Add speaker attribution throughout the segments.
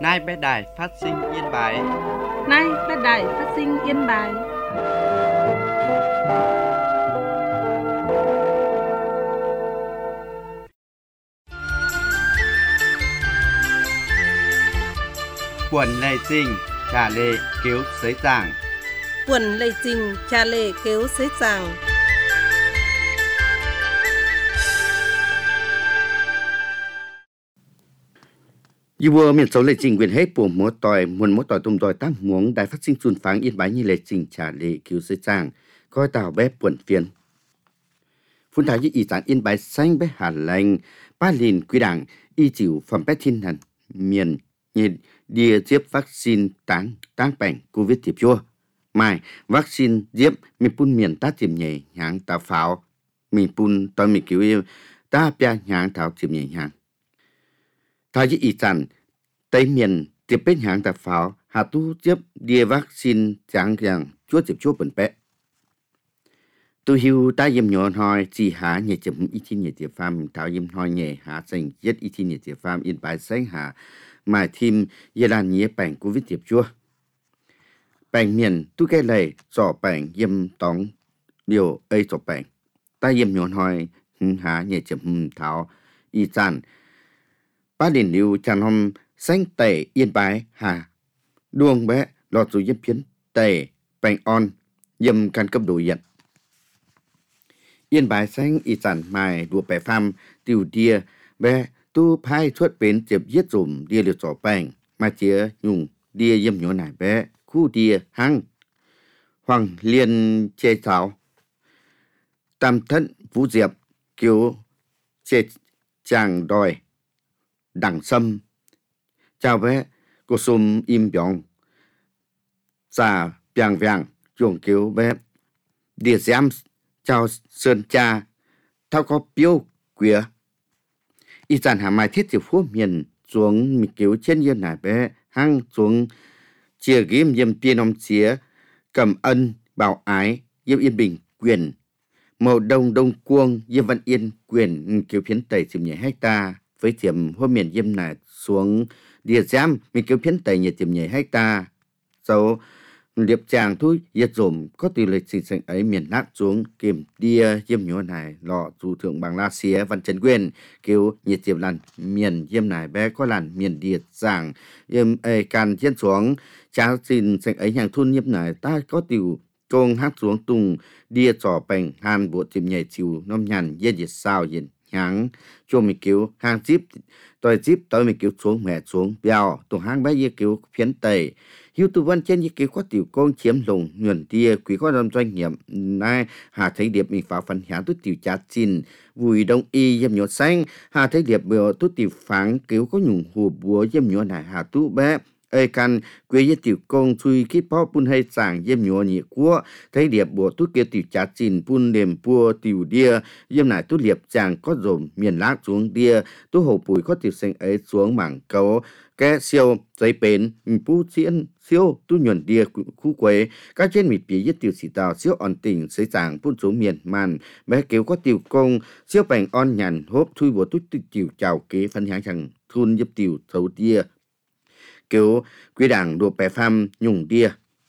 Speaker 1: Nay bé đài phát sinh Yên Bái.
Speaker 2: Nay bé đài phát sinh Yên Bái.
Speaker 1: Quần lệ trình trả lệ cứu sới giảng.
Speaker 2: Quần lệ trình trả lệ cứu sới giảng.
Speaker 1: Dù vừa miền số lệ trình quyền hết của mỗi tỏi tùm tỏi tác muống đài phát sinh chuồn pháng Yên Bái như lệ trình trả lệ cứu sới giảng coi tàu bé quần phiền. Phun thảo như ý sản Yên Bái xanh bé hà lành ba lìn quý đảng y chịu phẩm bé thiên hẳn miền nhiệt địa tiếp vaccine táng bệnh covid tiệp chua mai vaccine diếp mình phun miền ta tiệm nhẹ nhàng ta pháo mình phun tôi mình cứu yêu ta bia nhàng thảo tiệm nhẹ nhàng thảo như ý sản tây miền tiệp bên nhàng ta pháo hạ tu tiếp địa vaccine chẳng chẳng chúa tiệp chua bẩn bé tôi hiểu ta yếm nhọn hỏi chỉ há nhẹ chấm ít thiên nhẹ tiệp phàm thảo yếm hỏi nhẹ há dành nhất ít thiên nhẹ tiệp phàm Yên Bái xanh há mà thêm giờ là nhẹ bệnh covid tiệp chua bệnh miền tu cái này rõ bệnh yếm tống điều ấy rõ bệnh ta yếm nhọn hỏi há nhẹ chấm thảo y sản ba điển liu chẳng hôm xanh tẩy Yên Bái há đuông bé lọt rồi yếm phiến tẩy bệnh on yếm can cấp độ nhận Yên Bái xanh y sản mài đùa bè pham tiêu đia bé tu phai xuất bến tiệp giết dùm đia liệt rõ bệnh mà chĩa nhung đia yếm nhọn nải bé khu đia hăng hoàng liên chê cháo tam thất vũ diệp kiều chê chàng đòi đẳng sâm chào bé cô sum im bóng giả biang vàng chuồng kiều bé đia giam chào sơn cha thao có biêu quía y sản hà mai thiết tiểu phú miền xuống kiều trên yên nải bé hăng xuống chia ghim yếm piên ông chía cầm ân bảo ái yếm yên bình quyền màu đông cuông yếm văn yên quyền kiều phiến tây tiệm nhảy hecta với tiệm hôm miền yếm này xuống địa giam mình kiều phiến tây nhiệt tiệm nhảy hecta sau điệp chàng thôi yết dùm có tỷ lệ sinh sinh ấy miền nát xuống kìm đia yếm nhúa này lọ dù thượng bằng la xía văn trần quyền kiều nhiệt tiệm làn miền yếm này bé có làn miền địa giảng yếm can chiến xuống cha xin sinh ấy hàng thun yếm này ta có tiểu công hát xuống tung đia trò bành hàn bộ tiệm nhảy chiều nôm nhàn yên nhiệt sao yên nháng cho mình kiều hàng zip tôi mình kiều xuống mẹ xuống bèo tùng hang bé yên kiều phiến tây YouTube trên những cái có tiểu công chiếm lùng nhuận tia quý có làm doanh nghiệp nay hà thấy điệp mình phá phần há tôi tiểu chát xin vui đông y yếm nhọ xanh hà thấy điệp biểu tôi tiểu phán cứu có nhung hồ búa yếm nhọ này hà tu bé ơi can quý với tiểu công chui kít po pun hay sảng yếm nhọ nhị của thấy điệp búa tôi kia tiểu chát xin pun đềm pua tiểu đia yếm này tôi liệp chàng có dồn miền lác xuống đia tôi hồ bùi có tiểu xanh ấy xuống mảng cầu cái siêu giấy bền pu diễn siêu tu nhuận địa khu quế các trên mịt bì nhất tiểu sĩ tàu siêu ổn tình xây giảng phun xuống miền màn bé kéo có tiểu công siêu bành on nhàn hốp thui bộ tút tiểu chào kế phân hạng chẳng thun giúp tiểu thấu tia kéo quý đảng đùa bè pham nhung đia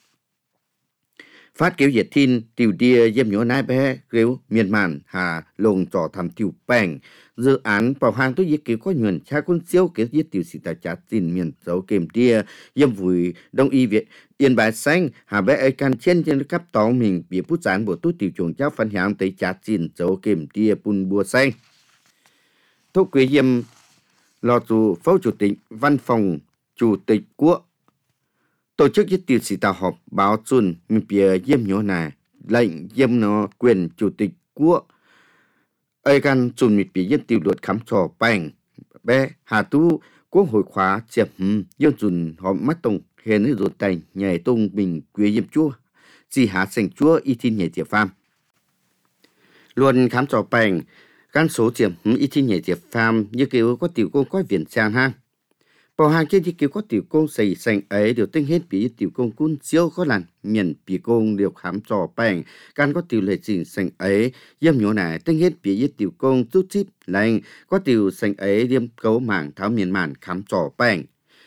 Speaker 1: phát kéo diệt thiên tiểu đia dêm nhổ nai bé kéo miền màn hà lồng trò thầm tiểu bành dự án bảo hàng tôi giết kéo có nhuận cha con siêu kéo giết tiểu sĩ tài chát tin miền dấu kèm đia dêm vùi đông y Việt Yên Bái xanh hà bé ấy can trên cấp tàu mình bị bút gián bộ tôi tiểu chuồng cháu phân hạng tới chát tin dấu kèm đia bùn bùa xanh thúc quý dêm lò chủ phó chủ tịch văn phòng chủ tịch quốc tổ chức nhất tiểu sĩ tàu họp báo xuân mình bìa yếm nhổ này lệnh yếm nó quyền chủ tịch quốc ấy can xuân mình bìa yếm tiểu luật khám trò bành bé hà tu quốc hội khóa chẹp yếm xuân họ mắt tông hên hết rồi tay nhảy tung bình quý yếm chúa chỉ hạ sành chúa y thiên nhảy tiệp pham luôn khám trò bành can số chẹp y thiên nhảy tiệp pham như kiểu có tiểu công có viện trang hang bảo hàng trên thì kiểu có tiểu công xây xanh ấy đều tinh hết bị tiểu công cún siêu có làn miền bị công đều khám trò bành can có tiểu lệ trình xanh ấy yếm nhổ này tinh hết bị tiểu công rút chip lành có tiểu xanh ấy yếm cấu mảng tháo miền màn khám trò bành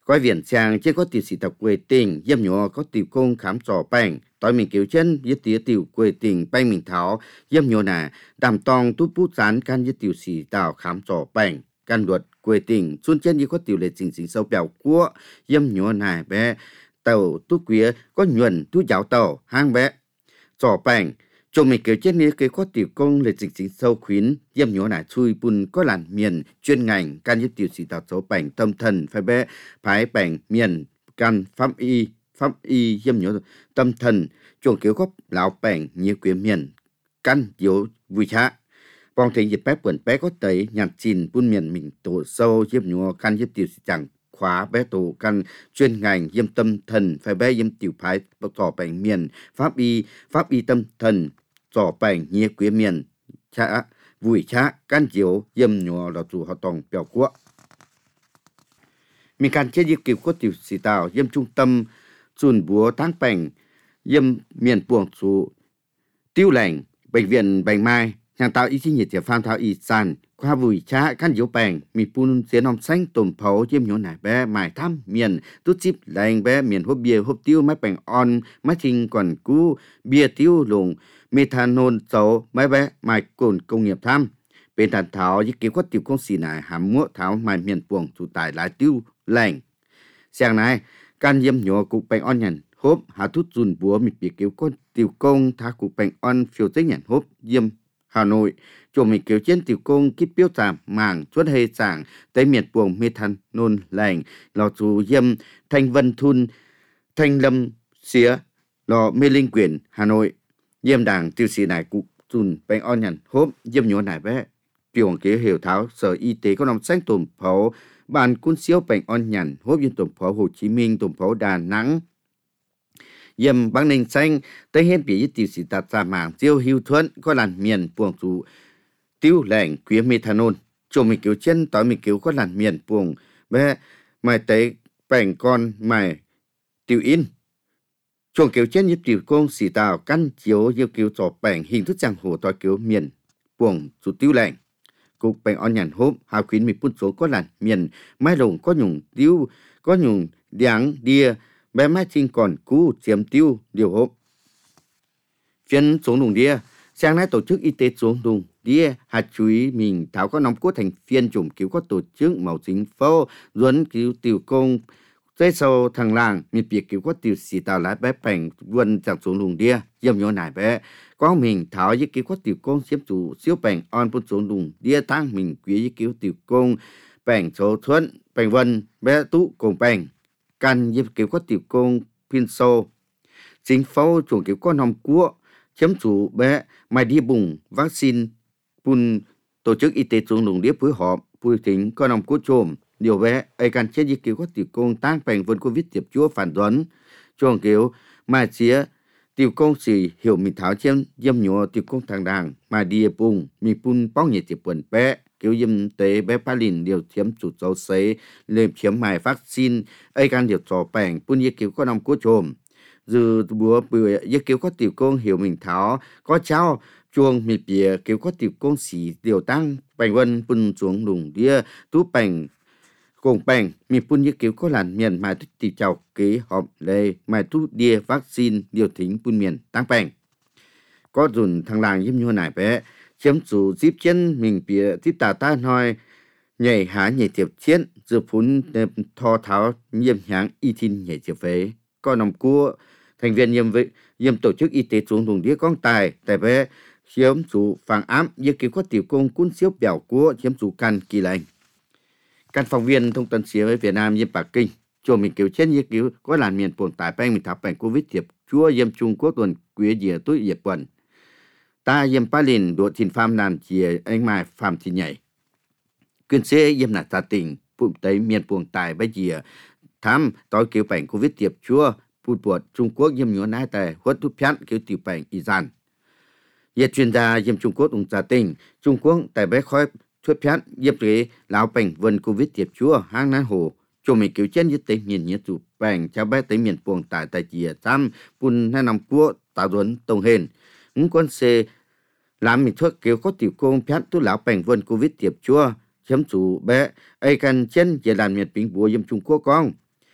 Speaker 1: Coi viện chàng chưa có tiểu sĩ tập quê tình, dâm nhỏ có tiểu công khám trò bành, tối mình kiểu chân với tía tiểu quê tình bành mình tháo, dâm nhỏ nà, đàm tòng tút bút rán can với tiểu sĩ tàu khám trò bành, can luật quê tình, xuân chân với có tiểu lệ chính sâu bèo của, dâm nhỏ nà bé, tàu tút quía có nhuận tút giáo tàu, hang bé, trò bành, cho mình kiểu chết ní cái có tiểu công là chính sâu khuyến, dâm nhỏ nà chui bùn có làn miền chuyên ngành can giúp tiểu sĩ tạo số bảnh tâm thần phải bé phải bảnh miền can pháp y dâm nhỏ tâm thần chuồng kiểu có lão bảnh nhiều quyền miền can yếu vui chá bong thành dịp bé quần bé có tới nhặt chìn bùn miền mình tổ sâu dâm nhỏ can giúp tiểu sĩ chẳng khóa bé tổ can chuyên ngành dâm tâm thần phải bé dâm tiểu phái tỏ bảnh miền pháp y tâm thần tỏ bảnh nhiều quyền miền chá vui chá can chiếu dâm nhỏ là chủ họ tổng biểu quốc mình can chế dịp kiểu có tiểu sĩ tàu dâm trung tâm chuẩn búa tháng bảnh dâm miền buồng chủ tiêu lành bệnh viện Bạch Mai hàng tạo y sinh nhiệt tiểu phan thảo y sàn qua vui chá can chiếu bảnh mi pun xế nòng xanh tồn phấu dâm nhỏ nải bé mài thăm miền tút chip lành bé miền hộp bia hộp tiêu máy bảnh on máy trình còn cú bia tiêu lùng methanol dầu máy bé mài cồn công nghiệp tham bên thành thảo với kiểu có tiểu công xì này hàm múa thảo mài miền buồng chủ tài lại tiêu lành sáng nay can dâm nhỏ cục bánh on nhận hốp hạ thút dùn búa mịt bị kiểu có tiểu công thả cục bánh on phiêu tích nhận hốp dâm Hà Nội cho mình kiểu trên tiểu công kít biểu giảm mảng chuốt hề sảng tới miền buồng methanol lành lò chủ dâm thanh vân thun thanh lâm xía lò mê linh quyển Hà Nội dâm đảng tiêu sĩ này cục dùn bánh on nhận hốp dâm nhỏ này bé tiểu kế hiểu tháo sở y tế có nằm xanh tổn pháo bàn quân siêu bệnh on nhằn hốp dân tổng phó Hồ Chí Minh tổng phó Đà Nẵng dầm băng nền xanh tới hiện bị với tiểu sĩ tạt ra mạng siêu hưu thuận có làn miền buồng chủ tiêu lệnh quý methanol cho mình kiểu chân tối mình kiểu có làn miền buồng bé mày tới bệnh con mày tiêu in chuồng kiểu chân giúp tiểu công sĩ tàu căn chiếu yêu kiểu trò bệnh hình thức giang hồ tối kiểu miền buồng chủ tiêu lệnh cục bệnh on nhàn hốp hào khuyến mi phun số có làn miền mai lồng có nhung tiêu có nhung điáng đia bé mai trinh còn cú chiếm tiêu điều hốp phiên xuống đùng đia sáng nay tổ chức y tế xuống đùng đia hạt chú ý mình tháo có nòng cốt thành phiên chủng cứu có tổ chức màu chính phố duẩn cứu tiểu công dây sâu thằng làng mi việc cứu có tiểu sĩ tàu lái bé bành vươnจากxuống đùng đia dâm nhỏ nải bé có mình tháo với cứu có tiểu công xếp chủ siêu bành on bút xuống đùng đia tăng mình quý với cứu tiểu công bành số thuận bành vân bé tú cùng bành can với cứu có tiểu công pin sâu chính phố chuồng cứu có nòng cua chấm chủ bé mày đi bùng vaccine pun tổ chức y tế xuống đùng đia phối hợp phối tính có nòng cua trồm điều bé ai can chết với cứu có tiểu công tăng bành vân covid tiệp chúa phản đoán chuồng cứu mà chia tiểu công sĩ hiểu mình tháo trên dâm nhỏ tiểu công thằng đàng mà đi bùng mi pun bao nhiêu tiểu quần bé kiểu dâm tế bé palin điều chiếm chủ dấu xế lên chiếm mài vaccine ai can điều trò bành pun với cứu có nòng cua trồm dù bữa bữa với cứu có tiểu công hiểu mình tháo có cháu chuông mi bìa cứu có tiểu công sĩ điều tăng bành vân pun xuống đùng đia tú bành cùng bành mi pun với kiểu có làn miền mà thích tìm chào ký họp lệ mà thu đia vaccine điều thính pun miền tăng bành có dùn thằng làng giúp nhau nải bé chiếm chủ díp chân mình bìa tiếp tà ta nói nhảy há nhảy tiệp chiến dự phun thò tháo nhiêm háng y tin nhảy tiệp phế có nòng cua thành viên nhiêm tổ chức y tế xuống đùng đĩa con tài tại bé chiếm chủ phản ám với kiểu có tiểu công cuốn xíu bèo của chiếm chủ can kỳ lành căn phóng viên thông tấn xía với Việt Nam nhiêm Bắc Kinh cho mình kiểu chết như kiểu có làn miền buồn tải bang mình thảo bệnh covid tiệp chúa nhiêm Trung Quốc tuần quý dìa túi dịp quần ta nhiêm Palin độ thìn pham nàn chìa anh mai pham thì nhảy quyền xế nhiêm nạt ta tình bụng tới miền buồn tải bây dìa thám tối kiểu bệnh covid tiệp chúa bụt buộc Trung Quốc nhiêm nhúa nái tài huất thúc phán kiểu tiểu bệnh Iran Yết chuyên gia nhiêm Trung Quốc gia tình Trung Quốc tại bé khói thuyết phán dịp kế lão bệnh vân covid tiệp chúa hang nán hồ cho mình kiểu chân như tế miền nhiệt chủ bệnh cho bé tới miền buồng tại tại chìa thăm bùn hai năm cua tạo duẩn tông hên những con xe làm mình thuốc kiểu có tiểu công phán tu lão bệnh vân covid tiệp chúa chấm chủ bé ai cần chân chỉ làm miền bình bùa dâm Trung Quốc con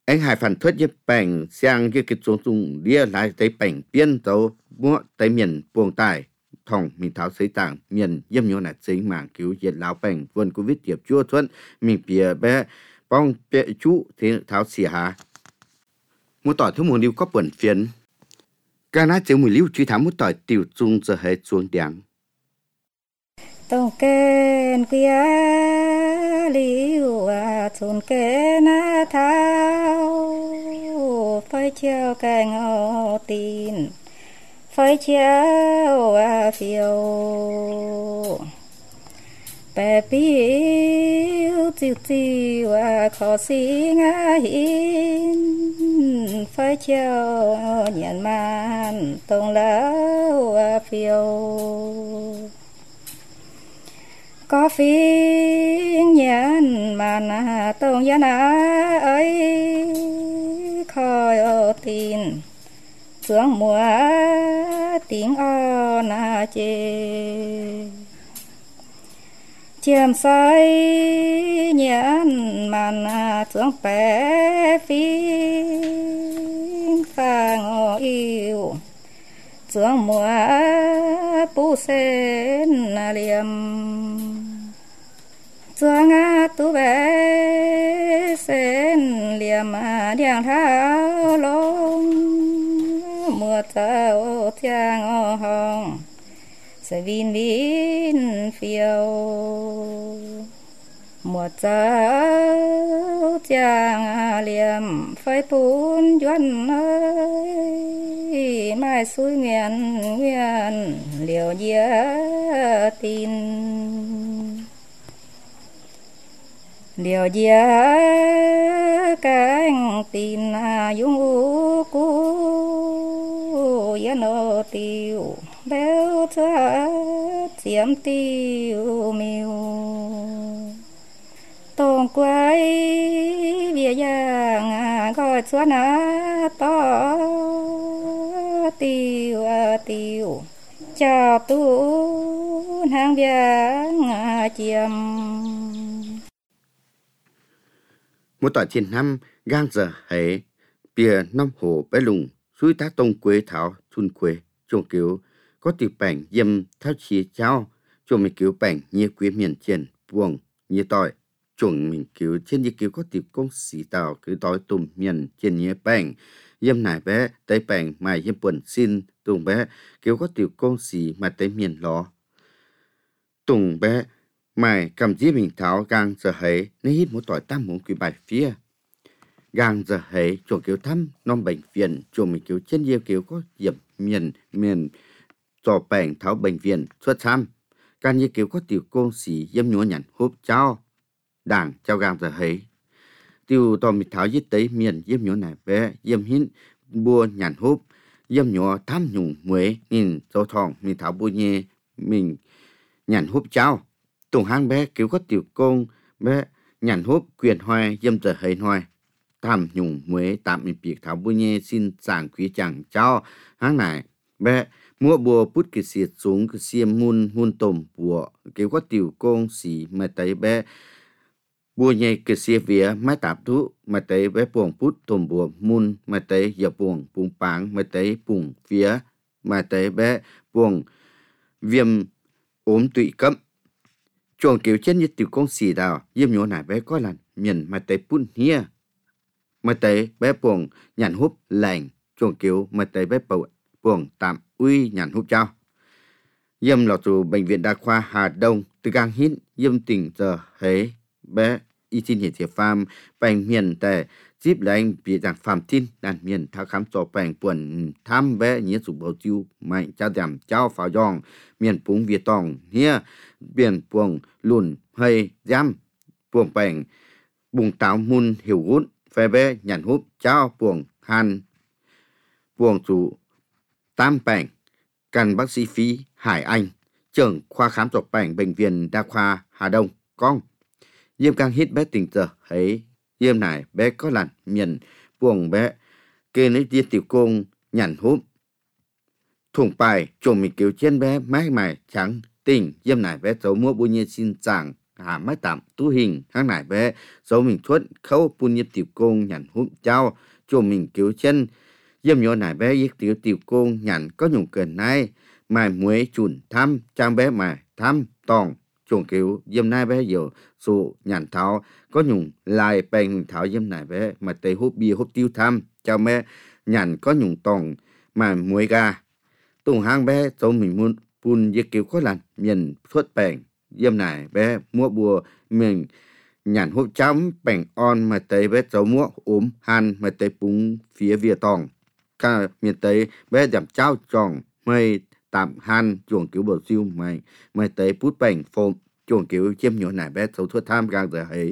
Speaker 1: anh hai phần thuyết giúp bèn sang cái trung trung đĩa lại tới bèn biên tàu mua tới miền buông tài thòng mình tháo xây tảng miền yếm nhô nạt chính mạng cứu diệt lão bèn vườn covid tiệp chua thuận mình bìa bé bong bẹ chú thì tháo xỉa hà một tỏi thứ một liu có bẩn phiền cái nát chịu mùi liu truy thám một tỏi tiểu trung giờ hết xuống đảng
Speaker 3: tông kén kia liu chun kén thao phải treo cái ngõ tin phải treo phiêu bè biu chiu chiu khó xí ngã hin phải treo nhận man tông lão phiêu có phiên nhận màn tông giá ấy khơi tin xuống mùa tiếng o chê chiêm say nhận màn xuống bé phiên pha ngô yêu xuống mùa pu sen liềm xuống tu bé sen liềm điang tháo lông mùa tao thiang hồng sẽ vin phiêu mùa tao thiang liềm phải bún doan ơi mai suối nguyện liều dĩa tin liều dĩa cánh tin dung u cu yên ô tiêu béo thua chiếm tiêu miêu tông quay bia giang gọi xuân to tiêu chào tu hàng biang chiêm
Speaker 1: một tỏi trên năm gang giờ hệ bìa năm hồ bé lùng suối tá tông quế thảo chun quế chuồng cứu có tiểu bảnh yếm tháo chia cháo chuồng mình cứu bảnh như quế miền trên buông như tỏi chuồng mình cứu trên như cứu có tiểu công sĩ tàu cứ tỏi tùm miền trên như bảnh yếm nải bé tới bảnh mà yếm buồn xin tùng bé cứu có tiểu công sĩ mà tới miền lò tùng bé mày cầm dĩ mình tháo gang giờ hệ nếu hít một tỏi tam muốn quý bài phía gang giờ hệ chuồng cứu thăm non bệnh viện chuồng mình cứu trên yêu cứu có dịp miền cho bệnh tháo bệnh viện xuất thăm can như cứu có tiểu công sĩ yếm nhúa nhận húp cháu đảng cháu gang giờ hệ tiêu to mình tháo dít tới miền yếm nhúa này bé yếm hít bua nhận húp yếm nhúa tham nhung muế nhìn dấu thòng mình tháo bua nhẹ mình nhận húp cháu tùng hang bé cứu có tiểu công bé nhận húp quyền hoài yếm giờ hệ hoài tham nhung muế tạm mình việc tháo bua nhẹ xin giảng quý chẳng cháu hang này bé mua bùa bút cái xiết xuống cái xiêm mun tôm bùa kiểu có tiểu công xì mà thấy bé bùa nhảy cái xiết vía máy tạp thú mà thấy bé buồng bút tôm bùa mun mà thấy giờ buồng bùng bảng mà thấy bùng vía mà thấy bé buồng viêm ốm tụy cấm chuồng kiểu trên như tiểu công xì đào yếm nhổ nải bé có lần miền mà thấy bún hia mà thấy bé buồng nhàn húp lành chuồng kiểu mà thấy bé buồng tạm uy nhàn húp trao yếm lọt tù bệnh viện đa khoa Hà Đông từ gang hít yếm tỉnh giờ hế bé y tin hiện thiệp phàm bành miền tè díp là anh bị rằng phàm tin đàn miền thao khám cho bành buồn tham bé nhớ sụp bầu chiu mạnh cha đàm cháu pháo giòn miền búng việt tòng hia biển buồng lùn hay giam buồng bành bùng táo mun hiểu gút phê bé nhàn húp cháu buồng hàn buồng chủ tam bành cần bác sĩ Phí Hải Anh trưởng khoa khám chọc bành bệnh viện đa khoa Hà Đông con yếm càng hít bé tình giờ ấy yếm này bé có lặn miền buồng bé kê lấy tia tiểu công nhàn húp thùng bài chồng mình cứu trên bé mái mày trắng tình yếm này bé xấu mua bùi nhiên xin giảng hạ máy tạm tu hình hàng nải bé dấu mình thuất khâu bùn nhiệt tiểu công nhằn hút trao cho mình cứu chân dâm nhỏ nải bé giết tiểu công nhằn có nhung cần nay mài muối chùn thăm trang bé mài thăm tòng chuồng cứu dâm nai bé dầu sụ nhằn tháo có nhung lại bèn tháo dâm nải bé mà tây hút bia hút tiêu thăm chào mẹ nhằn có nhung tòng mài muối ga tung hang bé dấu mình muốn bùn giết cứu có làn miền thuất bèn dâm nải bé mua bùa mình nhàn hút chấm bèn on mà tới bé dấu mua ốm han mà tới búng phía vía tòng cả miền tây bé giảm trao tròn mây tạm han chuồng cứu bờ siêu mày tới bút bèn phôm chuồng cứu chiêm nhỏ nải bé dấu thuốc tham gang giờ ấy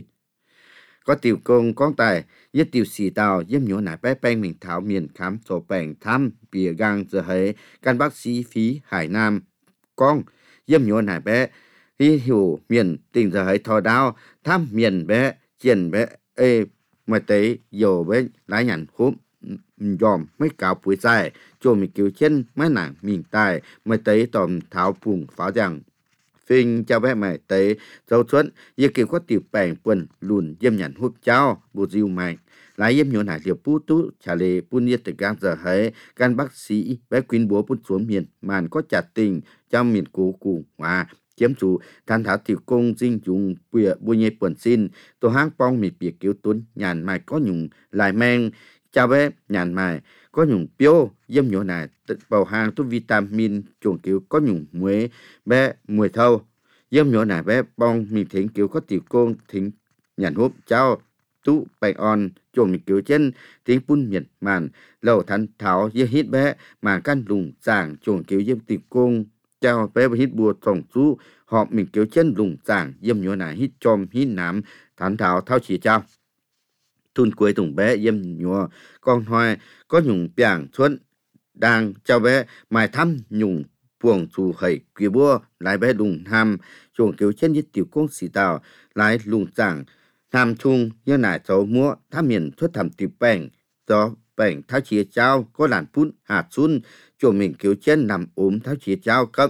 Speaker 1: có tiểu công con tài giết tiểu xì tàu giết nhỏ nải bé bèn mình tháo miền khám sổ bèn thăm bìa gang giờ ấy can bác sĩ phí Hải Nam con giết nhỏ nải bé hi hiểu miền tình giờ ấy thò đao thăm miền bé chiền bé mà tới dầu bé lái nhàn hốp dòm mấy cào bụi dài cho mình cứu chân mấy nàng mình tài mà tới tòm tháo phùng pháo rằng phình cho bé mày tới dấu xuân giờ kêu có tiểu bèn quần lùn dâm nhàn hút cháo bù diêu mày lái dâm nhổ nải liều pu tú trả lệ pun nhiệt từ gang giờ ấy can bác sĩ bé quyến búa pun xuống miền màn có trả tình trong miền cố cụ mà chiếm chủ than thảo tiểu công dinh dùng bùa nhẹ quần xin tổ hang pong mì bìa cứu tuấn nhàn mày có nhung lại men chào bé nhàn mày có nhung piêu dâm nhổ nải bầu hang tu vitamin chuồng cứu có nhung muối bé muối thâu dâm nhổ nải bé bong mì thính cứu có tiểu công thính nhàn húp chào tu bày on chuồng mì cứu chân tiếng pun miền màn lầu than thảo dơ hít bé mà căn lùng giảng chuồng cứu dâm tiểu công chào bé hít bùa tổng chú họ mình cứu chân lùng giảng dâm nhổ nải hít chom hít nám than thảo thao chỉ chào thun cuối thùng bé dâm nhùa con hoài có nhung piang xuân đang cho bé mài thăm nhung buồng chủ khẩy quý bua lại bé lùng ham chuồng cứu chân nhất tiểu công xì tàu lại lùng giảng tham chung như nải cháu múa tham miền xuất thảm tiểu bèn do bèn tháo chia trao có làn phun hạt xuân chuồng mình cứu chân nằm ốm tháo chia trao cấp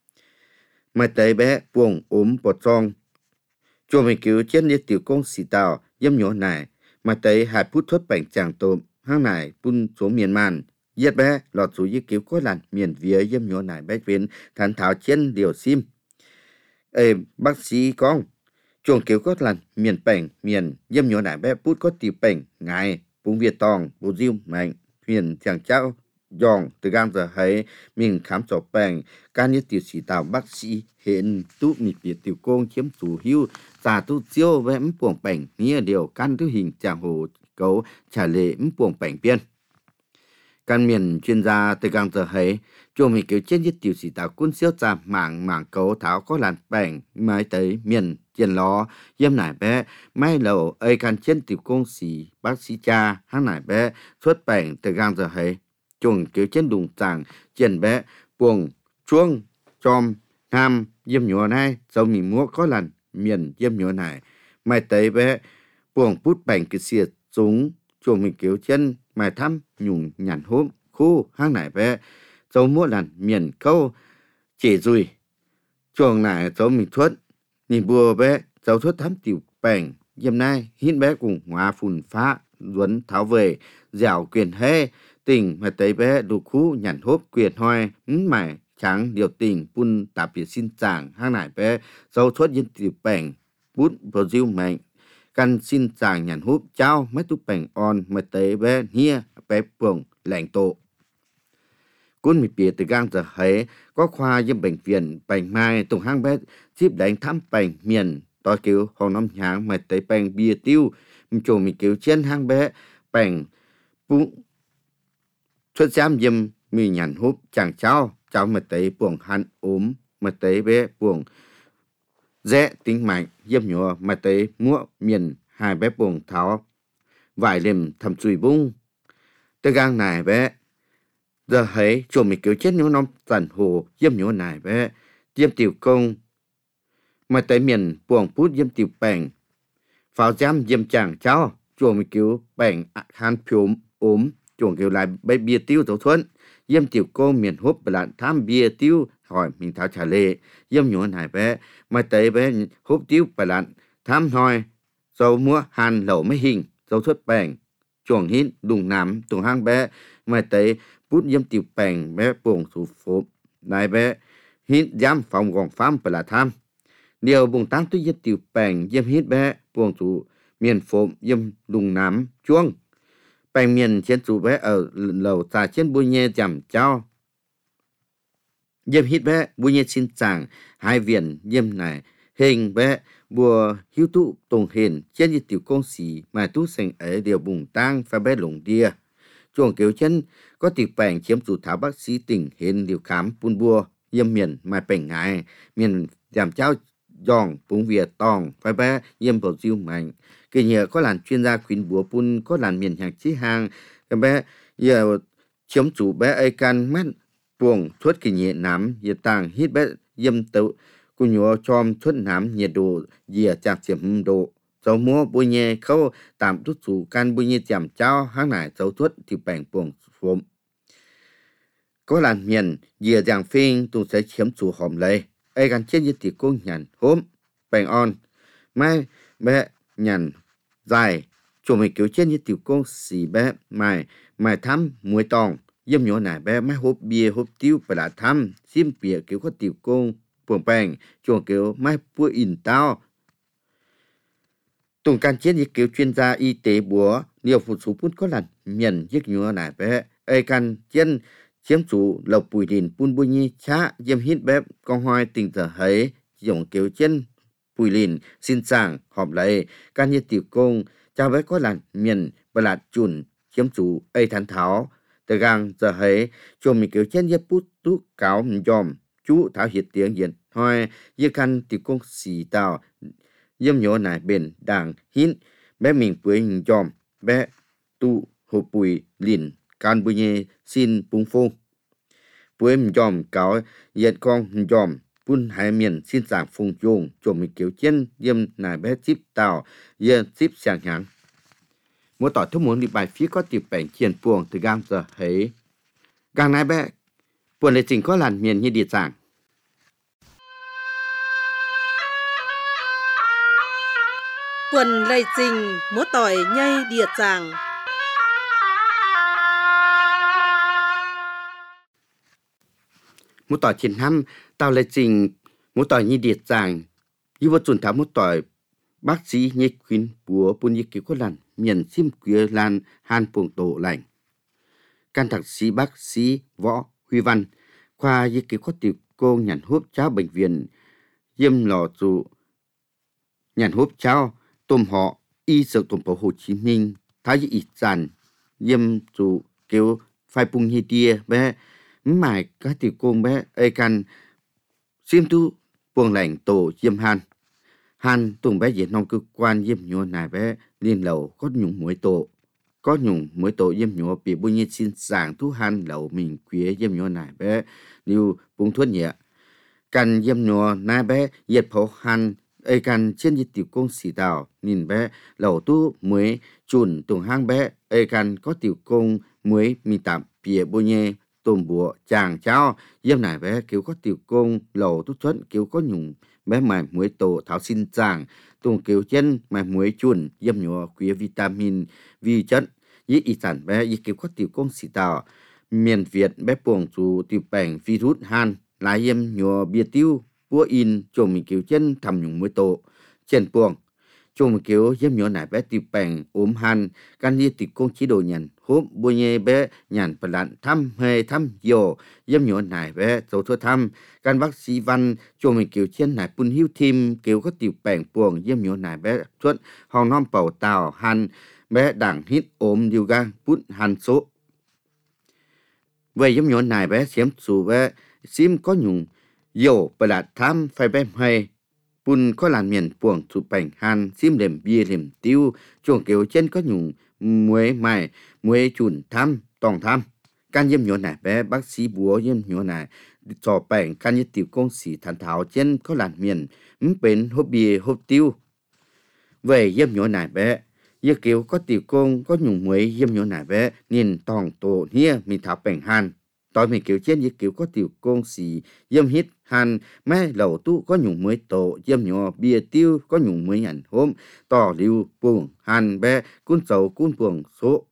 Speaker 1: mà tới bé buồng ốm bột tròn chuồng mình cứu chân nhất tiểu công xì tàu dâm nhổ nải mà tới hai phút thoát bệnh chàng tôm hang nải pun xuống miền màn giết bé lọt xuống dưới cứu có làn miền vía dâm nhổ nải bé viên thán thảo trên điều sim bác sĩ con chuồng cứu có làn miền bệnh miền dâm nhổ nải bé phút có tiểu bệnh ngài bung việt tòng bù diêu mạnh miền chàng trao dòng từ gang giờ ấy mình khám sổ bệnh can như tiểu sĩ tàu bác sĩ hiện tu mịch biệt tiểu công chiếm chủ hưu giả tu chiêu với buồng bệnh nghĩa điều can tu hình chàng hồ cấu trả lệ buồng bệnh biên can miền chuyên gia từ gang giờ ấy chuồng mình cứu chết nhất tiểu sĩ tàu quân siêu ra mảng cấu tháo có làn bệnh mới tới miền chiên ló dâm nải bé mai lầu ấy can trên tiểu công sĩ bác sĩ cha hang nải bé xuất bệnh từ gang giờ ấy chuồng cứu trên đùng giảng chiên bé buồng chuông chom nam dâm nhựa này dầu mình mua có lần miền dâm nhựa này mai tới bé buồng bút bành cái xìa súng chuồng mình cứu chân mai thăm nhung nhàn hốp khu hang nải bé dầu mua lần miền câu chỉ rùi chuồng này dầu mình thuất nhìn bùa bé dầu thuất thăm tiểu bành dâm này hít bé cùng hóa phun phá duấn tháo về dẻo quyền hê tình mà tới bé đủ khu nhàn hốp quyền hoài mải trắng điều tình pun tạp biệt xin chàng hang nải bé dâu xuất dân tiểu bèn bút bờ diêu mạnh căn xin chàng nhàn hốp trao mấy tu bèn on mà tới bé hia bé buồng lạnh tổ cún mì bìa từ gang giờ ấy có khoa dân bệnh viện bèn mai tùng hang bé tiếp đánh thăm bèn miền tôi kêu hồng năm nhang mà tới bèn bìa tiêu chỗ mình kêu trên hang bé bèn bụng xuất giam dâm mi nhàn húp chàng cháu mà tới buồng hắn ốm mà tới bé buồng dễ tính mạnh dâm nhựa mà tới múa miền hai bé buồng tháo vài liềm thầm chùi bung tới gang này bé giờ thấy chỗ mình cứu chết những năm tần hồ dâm nhựa này bé dâm tiểu công mà tới miền buồng bút dâm tiểu bèn pháo giam dâm chàng cháu chỗ mình cứu bèn hắn phiếu ốm chuồng kêu lại bé bia tiêu tổ thuận yếm tiểu cô miền húp bờ lạn tham bia tiêu hỏi mình tháo trả lệ yếm nhỏ nải bé mà tới bé húp tiêu bờ lạn tham hỏi dầu mua hàn lẩu mấy hình dầu xuất bèn chuồng hít đùng nắm tuồng hang bé mà tới bút yếm tiểu bèn bé buồng thủ phốp nải bé hít giam phòng gòn phám bờ lạn tham điều buồng tăng tuy yếm tiểu bèn yếm hít bé buồng thủ miền phốp yếm đùng nắm chuông bèn miền trên chủ bé ở lầu trà trên bùi nhẹ chạm trao yếm hít bé bùi nhẹ xin chàng hai viện yếm này hình bé bùa hiếu tụ tùng hình trên như tiểu công sĩ mà tu sinh ở điều bùng tăng và bé lủng đia chuồng kiểu chân có tiểu bèn chiếm chủ thảo bác sĩ tỉnh hình điều khám bùn bùa yếm miền mà bèn ngại miền giảm trao giòn bún việt tòng phải bé yếm bầu diêu mạnh cái nhờ có làn chuyên gia khuyến búa bún có làn miền hàng chí hàng cái bé giờ chiếm chủ bé ai can mắt buồng thuốc cái nhẹ nám giờ tàng hít bé yếm tự cô nhớ chom thuốc nám nhiệt độ giờ chạm chiếm độ dầu mua bôi nhẹ khâu tạm thuốc chủ can bôi nhẹ chạm trao hàng này dầu thuốc thì bèn buồng phồm có làn miền giờ giảng phim tôi sẽ chiếm chủ hòm lấy ai can chết như thì cô nhàn hôm bèn on mai bé nhàn dài chủ mình kiểu chết như tiểu công xì bé mài thăm muối tòng yếm nhỏ nải bé mai hộp bia hộp tiêu và đã thăm xiêm bia kiểu có tiểu công buồng bèn chuồng kiểu mai bua in tao tùng can chết như kiểu chuyên gia y tế búa nhiều phụ số phút có lần miền giết nhỏ nải bé ai can chết chiếm chủ lộc bùi đình bun bùi nhi chá yếm hít bé con hoài tình thở thấy dùng kiểu chân bùi lìn xin sàng họp lại can như tiểu công chào bé có làn miền bờ lạt chùn chiếm chủ ai thán tháo từ gang giờ thấy cho mình kiểu chân yếp bút tú cáo mình dòm chú tháo hiệt tiếng diện hoài như căn tiểu công xì tàu yếm nhỏ nải bền đàng hít bé mình bưới mình dòm bé tu hộp bùi lìn can bùi nhi xin bung phô bưới mình dòm cáo diện con mình dòm bún hai miền xin giảng phùng chuồng cho mình kiểu chân yếm nải bé chip tàu yếm chip sàng hạng mỗi tỏi thuốc muốn đi bài phía có tiểu bèn chiền buồng từ gam giờ thấy gang nải bé buồn lệ trình có làn miền như địa giảng
Speaker 2: Quần lây trình mỗi tỏi nhây địa giảng
Speaker 1: một tỏi trên năm tao lệ trình một tỏi như địa giảng như vô chuẩn thảo một tỏi bác sĩ nhị khuyến búa bún như kiểu có làn miền xiêm quê lan han buồng tổ lành can thạc sĩ bác sĩ võ huy văn khoa như kiểu có tiểu cô nhàn hốp cháo bệnh viện yếm lò trụ nhàn hốp cháo tôm họ y dược tôm phố Hồ Chí Minh thái y giản yếm trụ kiểu phai bung như tia bé mải các tiểu cô bé ai can xiêm tu buồng lành tổ yếm han tùng bé diện nông cơ quan yếm nhua nài bé liên lầu có nhung muối tổ yếm nhua bị bôi nhiệt xin sàng thu han lầu mình quế yếm nhua nài bé như bung thuốc nhẹ can yếm nhua nài bé yết phổ han ai can trên yết tiểu công xì tàu nhìn bé lầu tu muối chùn tùng hang bé ai can có tiểu công muối mi tạm bìa bôi nhẹ tôm bùa chàng cháo yếm nài bé kiểu có tiểu công lầu tu thuận kiểu có nhung bé mài muối tổ thảo xin chàng tùng kiểu chân mài muối chùn yếm nhua quý vitamin vi chất y y sản bé y kiểu có tiểu công xì tàu miền Việt bé buồng chủ tiểu bèn virus han lại yếm nhua bia tiêu búa in cho mình kiểu chân thầm nhung muối tổ trên buồng cho mình kiểu yếm nhua nải bé tiểu bèn ốm han can đi tiểu công chế độ nhàn hốp bùa nhẹ bé nhàn bờ lặn thăm hề thăm dồ yếm nhua nải bé dấu thua thăm can bác sĩ văn cho mình kiểu chân nải bún hiu thêm kiểu có tiểu bèn buồng yếm nhua nải bé thuận hòn non bầu tàu han bé đảng hít ốm điều gang bút han số về yếm nhua nải bé xiêm chủ bé xiêm có nhung dồ bờ lặn thăm phải bé hay bún có làn miền buồng chủ bèn han xiêm lềm bia lềm tiêu chuồng kiểu chân có nhung muối mài muối chùn thăm tòng thăm can yếm nhua nải bé bác sĩ búa yếm nhua nải cho bèn can như tiểu công sĩ thản thảo trên có làn miền bên hộp bia hộp tiêu về yếm nhua nải bé như kiểu có tiểu công có nhung muối yếm nhua nải bé nhìn tòng tổ hia mình thảo bèn han tỏi mình kiểu trên như kiểu có tiểu công xì yếm hít hàn mẹ lẩu tu có nhung mới tổ yếm nhỏ bia tiêu có nhung mới hẳn hôm tỏ liu buồng hàn bé cún dầu cún buồng số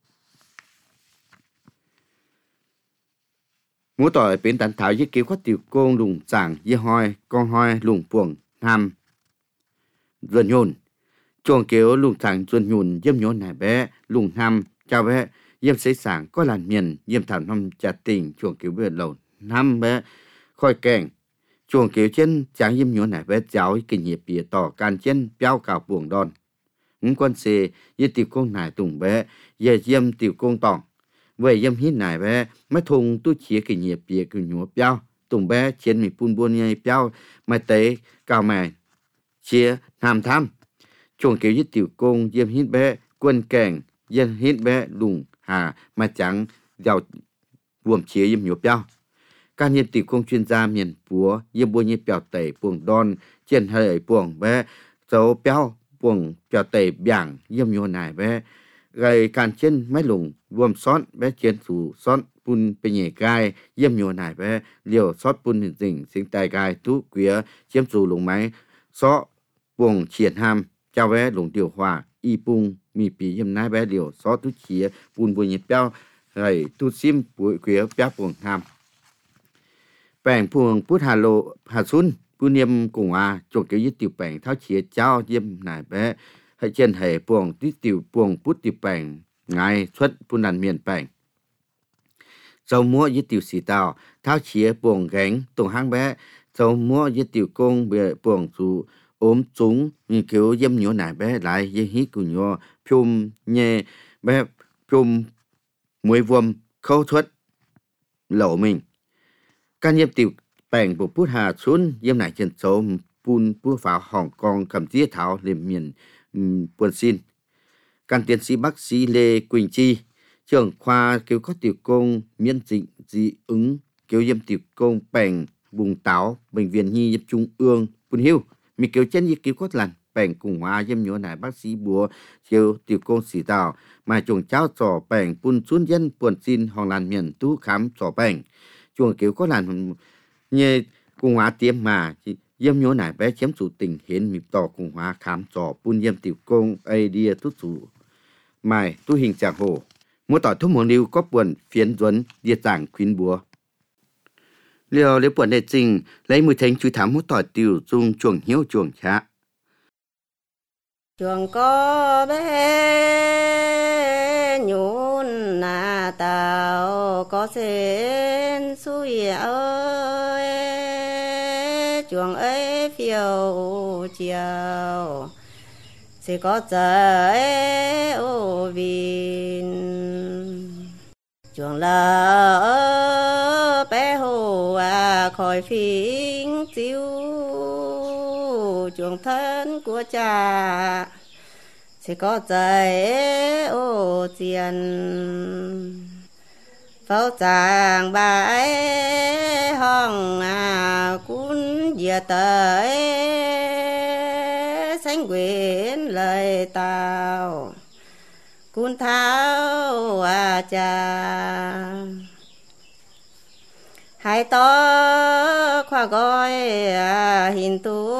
Speaker 1: múa tỏi biến tán thảo như kiểu có tiểu công lùng chẳng như hoi con hoi lùng buồng ham ruột nhồn chuồng kiểu lùng chẳng ruột nhồn yếm nhỏ này bé lùng ham chào bé yếm sấy sảng có làn miền yếm thảo năm trà tình chuồng kiểu bề lẩu năm bé khoi kèng chuồng kiểu trên tráng yếm nhỏ này bé giáo kinh nghiệm bìa tỏ can trên béo cào buồng đòn quan xê như tiểu công này tùng bé về yếm tiểu công tỏng về yếm hít này bé mấy thùng tu chia kinh nghiệm bìa cứ nhỏ béo tùng bé trên mình phun buôn nhai béo mà tế cào mày chia tham tham chuồng kiểu như tiểu công yếm hít bé quân kèng yếm hít bé lùng hà mà chẳng giàu buồm chia yếm nhỏ béo các nhân tiểu công chuyên gia miền búa yếm buôn như béo tẩy buồng đòn trên hơi buồng bé dấu béo buồng béo tẩy bảng yếm nhỏ này bé gây can trên mấy lùng buồm xót bé trên thủ xót bún bên nhẹ gai yếm nhỏ này bé liều xót bún hình dình sinh tài gai tú quía chiếm dù lùng máy xó buồng triển ham chào bé lùng điều hòa y bung mi pì yếm nái bé liều xót tú chia bún buồn nhiệt béo gầy tú sim bụi quía béo buồng ham bèn buồng bút hà lộ hà xuân bún yếm cùng chuột kiểu như tiểu bèn tháo chia cháo yếm này bé hay trên hệ buồng tí tiểu buồng bút tiểu bèn ngày xuất bún đàn miền bèn dầu múa với tiểu xì tàu tháo chia buồng gánh tùng hang bé dầu múa với tiểu công bề buồng dù ốm chúng như kiểu dâm nhỏ này bé lại với hít của nhỏ phum nhẹ bé phum muối vuông khâu xuất lẩu mình can yếm tiểu bèn bộ bút hà xuống yếm này trên số bún bút pháo Hồng Kông cầm tía thảo lên miền buồn xin can tiến sĩ bác sĩ Lê Quỳnh Chi trưởng khoa kiểu có tiểu công miễn dịch dị ứng kiểu yếm tiểu công bèn vùng táo bệnh viện nhi yếm trung ương bún hiu mi kiểu chân như kiểu có lần bèn cùng hòa yếm nhỏ này bác sĩ búa kiểu tiểu công xỉ tàu mà chuồng cháo trò bèn bún xuống dân buồn xin hòn làn miền tú khám trò bèn chuồng kiểu có lần như cùng hòa tiêm mà yếm nhỏ này bé chém chủ tình hiến mịp tỏ cùng hòa khám trò bún yếm tiểu công ai đi tút chủ mài tu hình trạng hồ mua tỏi thuốc món lưu có buồn phiến duấn địa giảng khuyến búa liều lấy buồn đề trình lấy mùi thanh chú thám mua tỏi tiểu dung chuồng hiếu chuồng chạ
Speaker 3: chuồng có bé nhún na tàu có sen suy ơi chuồng ấy phiêu chiều sẽ có trời ô vin chuồng lỡ bé hồ khỏi phình chiếu chuồng thân của cha sẽ có trời ô tiền pháo chàng bãi hòn cún dìa tới sánh quyến lời tao cún tháo cha hai to khoa gọi hình tú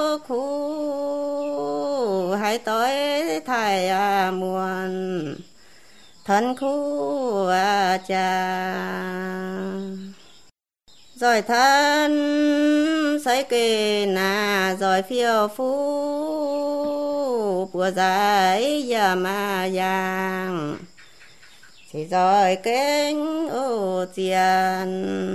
Speaker 3: khu hai tối thầy muôn thân khu cha rồi thân xây kê na rồi phiêu phú bùa giải giờ mà giang thì rồi kênh ô tiền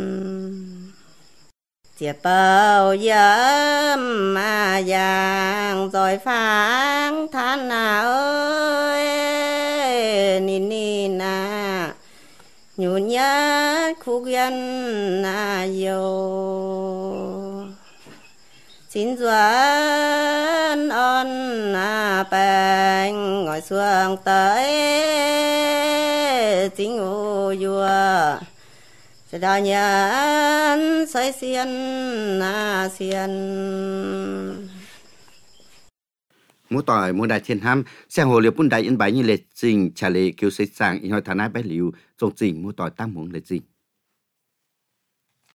Speaker 3: chia bao yếm mà giang rồi phang than na ơi ni na nhún nhát khúc yên na yêu xin doan on bèn ngồi xuống tới chính ô vua sẽ đào nhẫn xây xiên xiên
Speaker 1: mua tỏi mua đại thiên ham xe hồ liệp bún đại yên bái như lệ trình trả lệ kêu xây sang in hỏi thà nái bé liu trong trình mua tỏi tam muỗng lệ trình